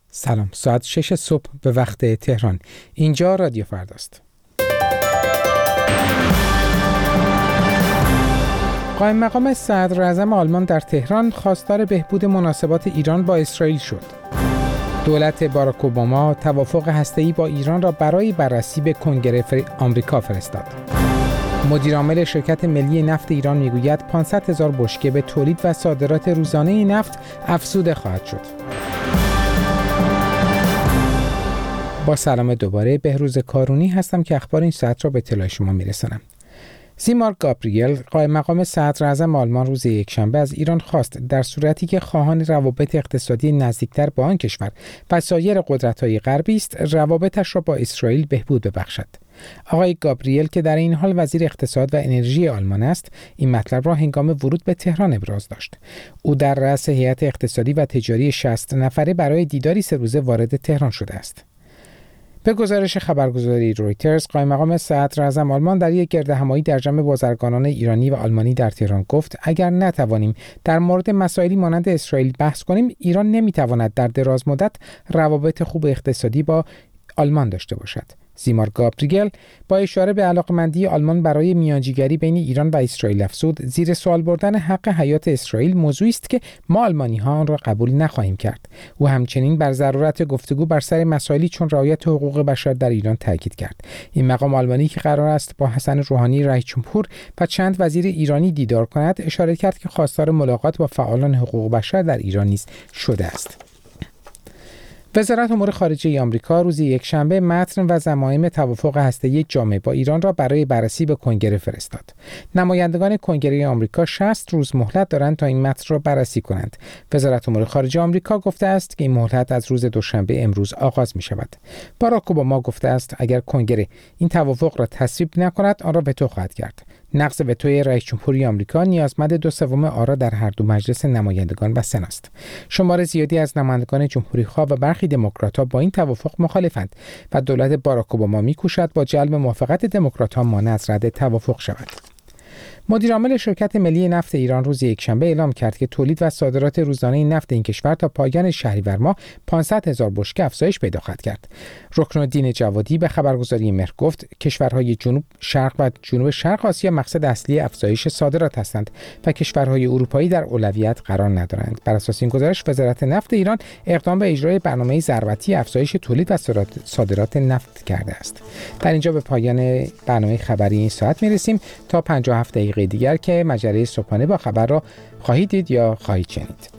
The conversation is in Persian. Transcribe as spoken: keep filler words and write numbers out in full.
سلام، ساعت شش صبح به وقت تهران. اینجا رادیو فرداست. قائم مقام صدر اعظم آلمان در تهران خواستار بهبود مناسبات ایران با اسرائیل شد. دولت باراک اوباما توافق هسته‌ای با ایران را برای بررسی به کنگره فر... آمریکا فرستاد. مدیرعامل شرکت ملی نفت ایران میگوید پانصد هزار بشکه به تولید و صادرات روزانه نفت افزوده خواهد شد. با سلام دوباره، بهروز کارونی هستم که اخبار این ساعت را به اطلاع شما میرسانم. سیمار گابریل، قائم مقام صدر اعظم آلمان، روز یکشنبه از ایران خواست در صورتی که خواهان روابط اقتصادی نزدیکتر با آن کشور و سایر قدرت‌های غربی است، روابطش را با اسرائیل بهبود ببخشد. آقای گابریل که در این حال وزیر اقتصاد و انرژی آلمان است، این مطلب را هنگام ورود به تهران ابراز داشت. او در رأس هیئت اقتصادی و تجاری شصت نفره برای دیداری سه روزه وارد تهران شده است. به گزارش خبرگزاری رویترز، قائم مقام صدر اعظم آلمان در یک گردهمایی در جمع بازرگانان ایرانی و آلمانی در تهران گفت اگر نتوانیم در مورد مسائلی مانند اسرائیل بحث کنیم، ایران نمیتواند در دراز مدت روابط خوب اقتصادی با آلمان داشته باشد. سیمار گابریل با اشاره به علاقمندی آلمان برای میانجیگری بین ایران و اسرائیل افزود زیر سوال بردن حق حیات اسرائیل موضوعی است که ما آلمانی ها آن را قبول نخواهیم کرد. او همچنین بر ضرورت گفتگو بر سر مسائلی چون رعایت حقوق بشر در ایران تاکید کرد. این مقام آلمانی که قرار است با حسن روحانی رئیس جمهور و چند وزیر ایرانی دیدار کند، اشاره کرد که خواستار ملاقات با فعالان حقوق بشر در ایران نیز شده است. وزارت امور خارجه آمریکا روز یکشنبه متن و ضمایم توافق هسته‌ای جامع با ایران را برای بررسی به کنگره فرستاد. نمایندگان کنگره آمریکا شصت روز مهلت دارند تا این متن را بررسی کنند. وزارت امور خارجه آمریکا گفته است که این مهلت از روز دوشنبه امروز آغاز می شود. باراک اوباما گفته است اگر کنگره این توافق را تصویب نکند، آن را وتو خواهد کرد. نقض وتوی رئیس جمهوری آمریکا نیازمند دو سوم آرا در هر دو مجلس نمایندگان و سنا است. شمار زیادی از نمایندگان جمهوری‌خواه و برخی دموکرات‌ها با این توافق مخالفند و دولت باراک اوباما می‌کوشد با جلب موافقت دموکرات‌ها مانع از رد توافق شود. مدیرعامل شرکت ملی نفت ایران روز یکشنبه اعلام کرد که تولید و صادرات روزانه نفت این کشور تا پایان شهریور ماه پانصد هزار بشکه افزایش پیدا خواهد کرد. رکنالدین جوادی به خبرگزاری مهر گفت کشورهای جنوب شرق و جنوب شرق آسیا مقصد اصلی افزایش صادرات هستند و کشورهای اروپایی در اولویت قرار ندارند. بر اساس این گزارش، وزارت نفت ایران اقدام به اجرای برنامه ضربتی افزایش تولید و صادرات نفت کرده است. در اینجا به پایان برنامه خبری این ساعت میرسیم. تا پنجاه و هفت دقیقه دیگر که مجله صبحانه با خبر را خواهید دید یا خواهید شنید.